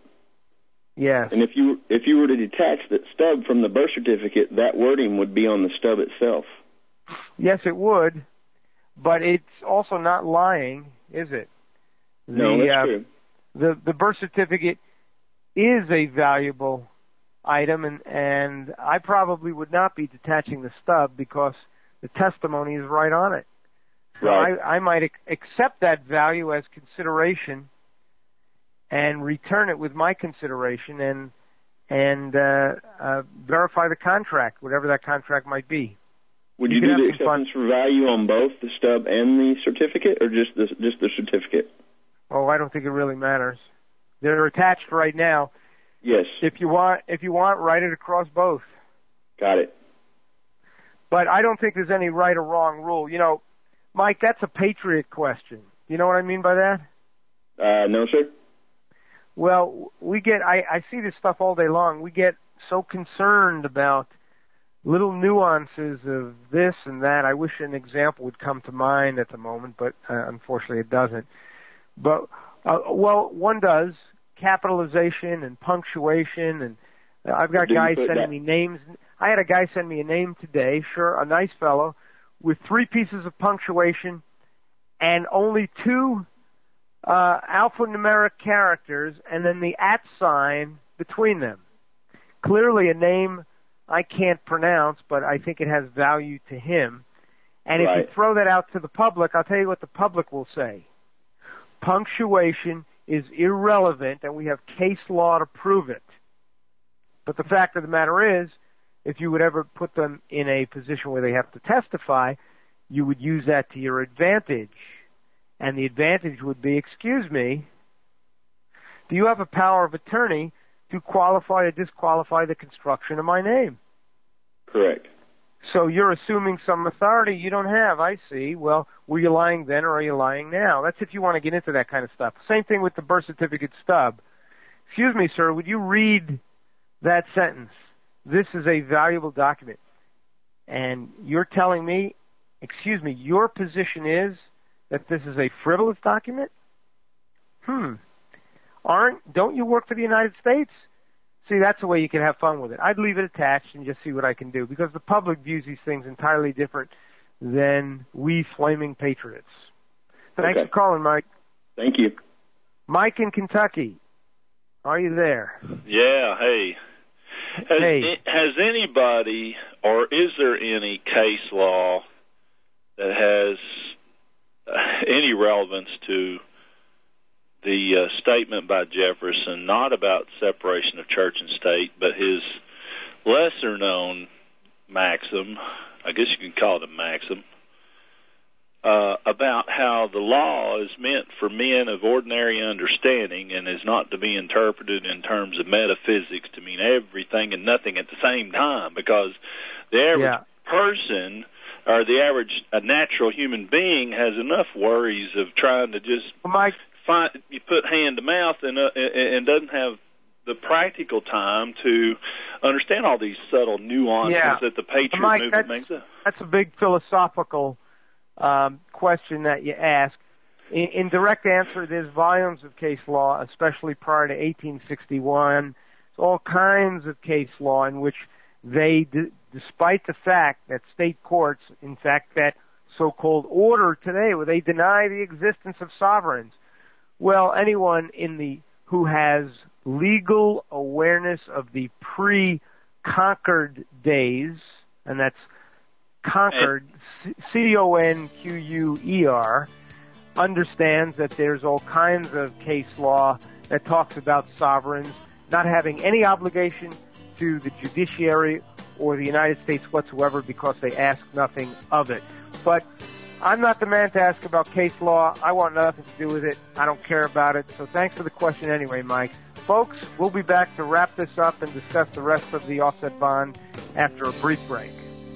Speaker 2: Yes.
Speaker 16: And if you if you were to detach that stub from the birth certificate, that wording would be on the stub itself.
Speaker 2: Yes, it would. But it's also not lying, is it?
Speaker 16: No,
Speaker 2: the,
Speaker 16: that's
Speaker 2: uh,
Speaker 16: true.
Speaker 2: The the birth certificate is a valuable item, and and I probably would not be detaching the stub because the testimony is right on it. So
Speaker 16: right.
Speaker 2: I, I might ac- accept that value as consideration and return it with my consideration and and uh, uh, verify the contract, whatever that contract might be.
Speaker 16: Would you,
Speaker 2: you
Speaker 16: do the
Speaker 2: have some fun-
Speaker 16: acceptance for value on both the stub and the certificate, or just the just the certificate?
Speaker 2: Oh, I don't think it really matters. They're attached right now.
Speaker 16: Yes.
Speaker 2: If you want, if you want, write it across both.
Speaker 16: Got it.
Speaker 2: But I don't think there's any right or wrong rule. You know, Mike, that's a patriot question. You know what I mean by that?
Speaker 16: Uh, no, sir.
Speaker 2: Well, we get, I, I see this stuff all day long. We get so concerned about little nuances of this and that. I wish an example would come to mind at the moment, but uh, unfortunately it doesn't. But, uh, well, one does. Capitalization and punctuation, and uh, I've got guys sending
Speaker 16: that?
Speaker 2: me names. I had a guy send me a name today, sure, a nice fellow, with three pieces of punctuation and only two uh, alphanumeric characters, and then the at sign between them. Clearly a name I can't pronounce, but I think it has value to him. And
Speaker 16: right.
Speaker 2: if you throw that out to the public, I'll tell you what the public will say. Punctuation is irrelevant, and we have case law to prove it. But the fact of the matter is, if you would ever put them in a position where they have to testify, you would use that to your advantage. And the advantage would be, excuse me, do you have a power of attorney to qualify or disqualify the construction of my name?
Speaker 16: Correct.
Speaker 2: So you're assuming some authority you don't have. I see. Well, were you lying then or are you lying now? That's if you want to get into that kind of stuff. Same thing with the birth certificate stub. Excuse me, sir, would you read that sentence? This is a valuable document. And you're telling me, excuse me, your position is that this is a frivolous document? Hmm. Aren't, don't you work for the United States? See, that's the way you can have fun with it. I'd leave it attached and just see what I can do, because the public views these things entirely different than we flaming patriots. Thanks
Speaker 16: okay.
Speaker 2: for calling, Mike.
Speaker 16: Thank you.
Speaker 2: Mike in Kentucky, are you there?
Speaker 17: Yeah, hey. Has,
Speaker 2: hey.
Speaker 17: has anybody, or is there any case law that has uh, any relevance to the uh, statement by Jefferson, not about separation of church and state, but his lesser-known maxim, I guess you can call it a maxim, uh, about how the law is meant for men of ordinary understanding and is not to be interpreted in terms of metaphysics to mean everything and nothing at the same time, because the average
Speaker 2: Yeah.
Speaker 17: person or the average a natural human being has enough worries of trying to just
Speaker 2: Mike,
Speaker 17: find, you put hand to mouth and, uh, and doesn't have the practical time to understand all these subtle nuances
Speaker 2: Yeah.
Speaker 17: that the Patriot
Speaker 2: Mike,
Speaker 17: movement
Speaker 2: that's,
Speaker 17: makes up.
Speaker 2: That's a big philosophical um, question that you ask. In, in direct answer, there's volumes of case law, especially prior to eighteen sixty-one. There's all kinds of case law in which they, d- despite the fact that state courts, in fact, that so-called order today, where they deny the existence of sovereigns. Well, anyone in the who has legal awareness of the pre-conquered days, and that's conquered, C O N Q U E R, understands that there's all kinds of case law that talks about sovereigns not having any obligation to the judiciary or the United States whatsoever because they ask nothing of it. But I'm not the man to ask about case law. I want nothing to do with it. I don't care about it. So thanks for the question anyway, Mike. Folks, we'll be back to wrap this up and discuss the rest of the offset bond after a brief break.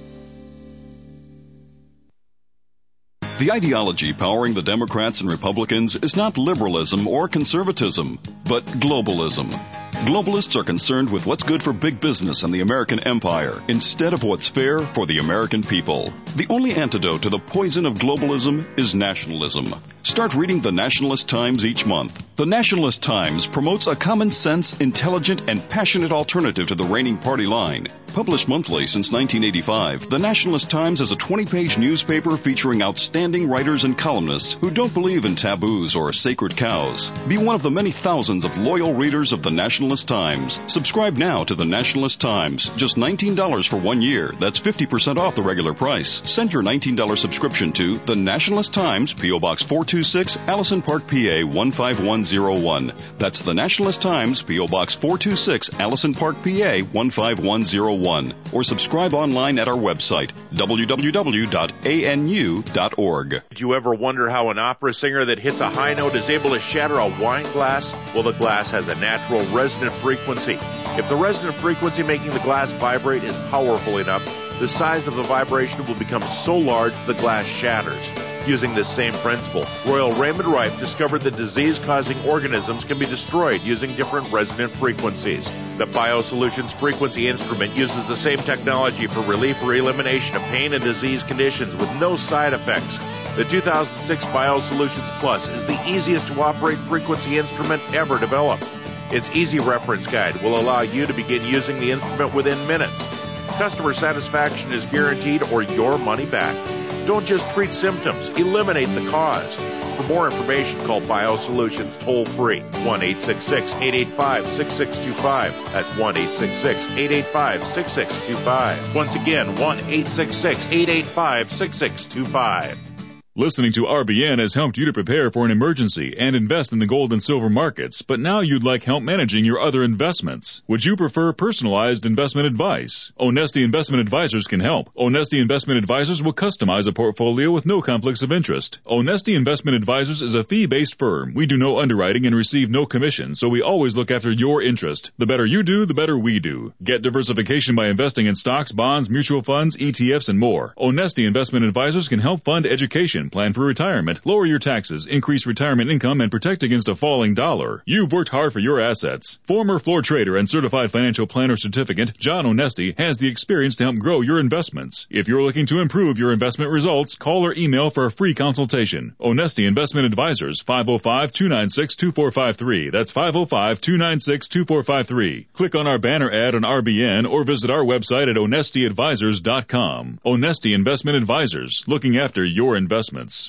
Speaker 18: The ideology powering the Democrats and Republicans is not liberalism or conservatism, but globalism. Globalists are concerned with what's good for big business and the American empire instead of what's fair for the American people. The only antidote to the poison of globalism is nationalism. Start reading the Nationalist Times each month. The Nationalist Times promotes a common sense, intelligent, and passionate alternative to the reigning party line. Published monthly since nineteen eighty-five, the Nationalist Times is a twenty-page newspaper featuring outstanding writers and columnists who don't believe in taboos or sacred cows. Be one of the many thousands of loyal readers of the Nationalist Times. Subscribe now to the Nationalist Times. Just nineteen dollars for one year. That's fifty percent off the regular price. Send your nineteen dollars subscription to the Nationalist Times, P O. Box four two six, Allison Park, P A one five one zero one. That's the Nationalist Times, P O. Box four two six, Allison Park, P A one five one zero one. Or subscribe online at our website, w w w dot a n u dot org.
Speaker 11: Did you ever wonder how an opera singer that hits a high note is able to shatter a wine glass? Well, the glass has a natural resonant frequency. If the resonant frequency making the glass vibrate is powerful enough, the size of the vibration will become so large the glass shatters. Using this same principle, Royal Raymond Rife discovered that disease-causing organisms can be destroyed using different resonant frequencies. The BioSolutions frequency instrument uses the same technology for relief or elimination of pain and disease conditions with no side effects. The two thousand six BioSolutions Plus is the easiest to operate frequency instrument ever developed. Its easy reference guide will allow you to begin using the instrument within minutes. Customer satisfaction is guaranteed or your money back. Don't just treat symptoms, eliminate the cause. For more information, call BioSolutions toll-free, one eight six six, eight eight five, six six two five. That's one eight six six, eight eight five, six six two five. Once again, one eight six six, eight eight five, six six two five.
Speaker 6: Listening to R B N has helped you to prepare for an emergency and invest in the gold and silver markets, but now you'd like help managing your other investments. Would you prefer personalized investment advice? Onesti Investment Advisors can help. Onesti Investment Advisors will customize a portfolio with no conflicts of interest. Onesti Investment Advisors is a fee-based firm. We do no underwriting and receive no commission, so we always look after your interest. The better you do, the better we do. Get diversification by investing in stocks, bonds, mutual funds, E T Fs, and more. Onesti Investment Advisors can help fund education, plan for retirement, lower your taxes, increase retirement income, and protect against a falling dollar. You've worked hard for your assets. Former floor trader and certified financial planner certificate, John Onesti, has the experience to help grow your investments. If you're looking to improve your investment results, call or email for a free consultation. Onesti Investment Advisors, five oh five, two nine six, two four five three. That's five oh five, two nine six, two four five three. Click on our banner ad on R B N or visit our website at onesti advisors dot com. Onesti Investment Advisors, looking after your investments.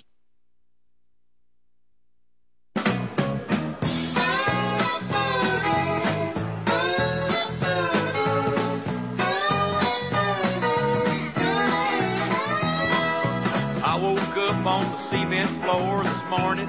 Speaker 14: I woke up on the cement floor this morning.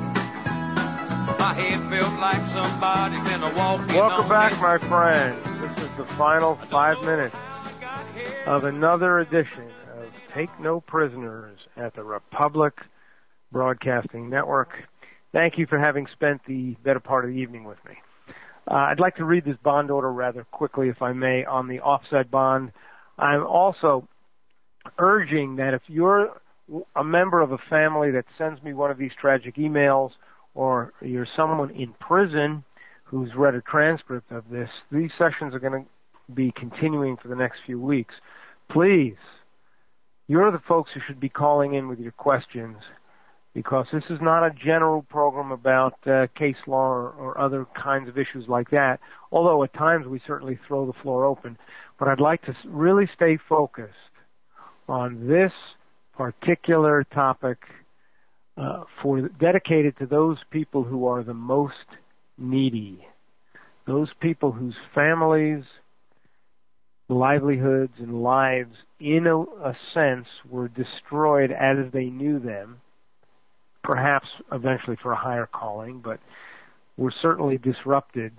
Speaker 14: My head felt like somebody been a walking
Speaker 2: Welcome
Speaker 14: on
Speaker 2: back,
Speaker 14: it.
Speaker 2: my friends. This is the final five minutes of another edition of of Take No Prisoners at the Republic Broadcasting Network. Thank you for having spent the better part of the evening with me. Uh, I'd like to read this bond order rather quickly, if I may, on the offset bond. I'm also urging that if you're a member of a family that sends me one of these tragic emails, or you're someone in prison who's read a transcript of this, these sessions are going to be continuing for the next few weeks. Please, you're the folks who should be calling in with your questions, because this is not a general program about uh, case law or, or other kinds of issues like that, although at times we certainly throw the floor open. But I'd like to really stay focused on this particular topic uh, for dedicated to those people who are the most needy, those people whose families, livelihoods, and lives, in a, a sense, were destroyed as they knew them, perhaps eventually for a higher calling, but were certainly disrupted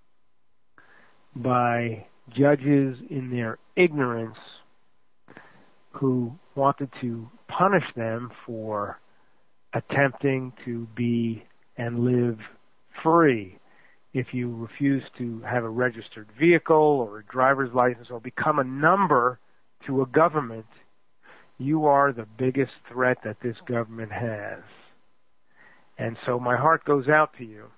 Speaker 2: by judges in their ignorance who wanted to punish them for attempting to be and live free. If you refuse to have a registered vehicle or a driver's license or become a number to a government, you are the biggest threat that this government has. And so my heart goes out to you.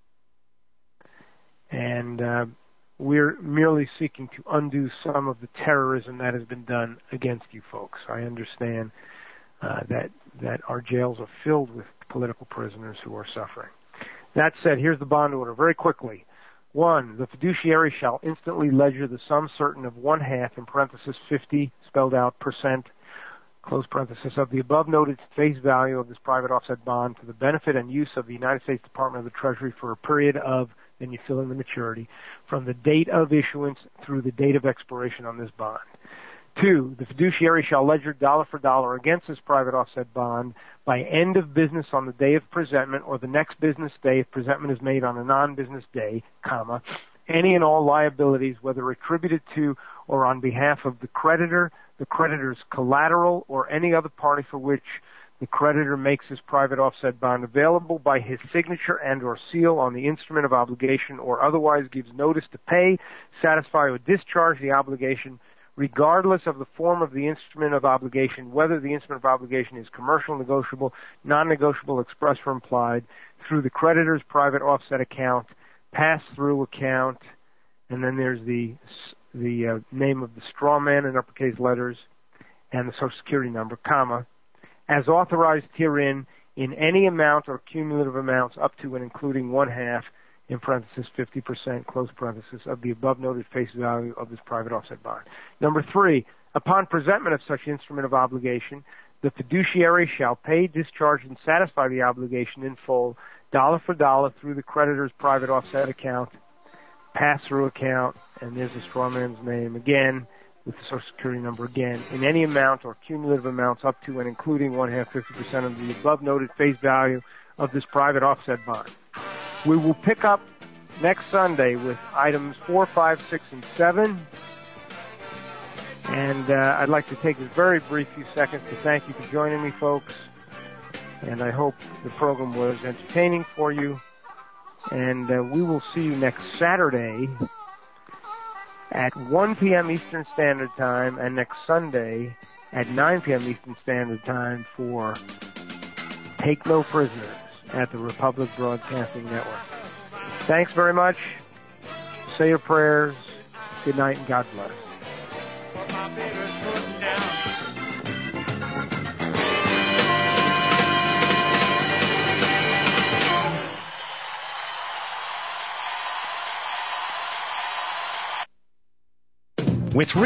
Speaker 2: And uh, we're merely seeking to undo some of the terrorism that has been done against you folks. I understand uh, that that our jails are filled with political prisoners who are suffering. That said, here's the bond order very quickly. One, the fiduciary shall instantly ledger the sum certain of one half, in parenthesis fifty, spelled out, percent, close parenthesis, of the above noted face value of this private offset bond to the benefit and use of the United States Department of the Treasury for a period of, then you fill in the maturity, from the date of issuance through the date of expiration on this bond. Two, the fiduciary shall ledger dollar for dollar against this private offset bond by end of business on the day of presentment or the next business day if presentment is made on a non-business day, comma, any and all liabilities, whether attributed to or on behalf of the creditor, the creditor's collateral, or any other party for which the creditor makes his private offset bond available by his signature and or seal on the instrument of obligation or otherwise gives notice to pay, satisfy, or discharge the obligation regardless of the form of the instrument of obligation, whether the instrument of obligation is commercial, negotiable, non-negotiable, express, or implied, through the creditor's private offset account, pass-through account, and then there's the the uh, name of the straw man in uppercase letters and the Social Security number, comma, as authorized herein in any amount or cumulative amounts up to and including one half, in parenthesis fifty percent, close parenthesis, of the above noted face value of this private offset bond. Number three, upon presentment of such instrument of obligation, the fiduciary shall pay, discharge, and satisfy the obligation in full, dollar for dollar, through the creditor's private offset account, pass-through account, and there's the straw man's name again, with the Social Security number again, in any amount or cumulative amounts up to and including one half, fifty percent of the above noted face value of this private offset bond. We will pick up next Sunday with items four, five, six, and seven. And uh, I'd like to take this very brief few seconds to thank you for joining me, folks. And I hope the program was entertaining for you. And uh, we will see you next Saturday at one p.m. Eastern Standard Time and next Sunday at nine p.m. Eastern Standard Time for Take No Prisoners at the Republic Broadcasting Network. Thanks very much. Say your prayers. Good night and God bless.
Speaker 19: With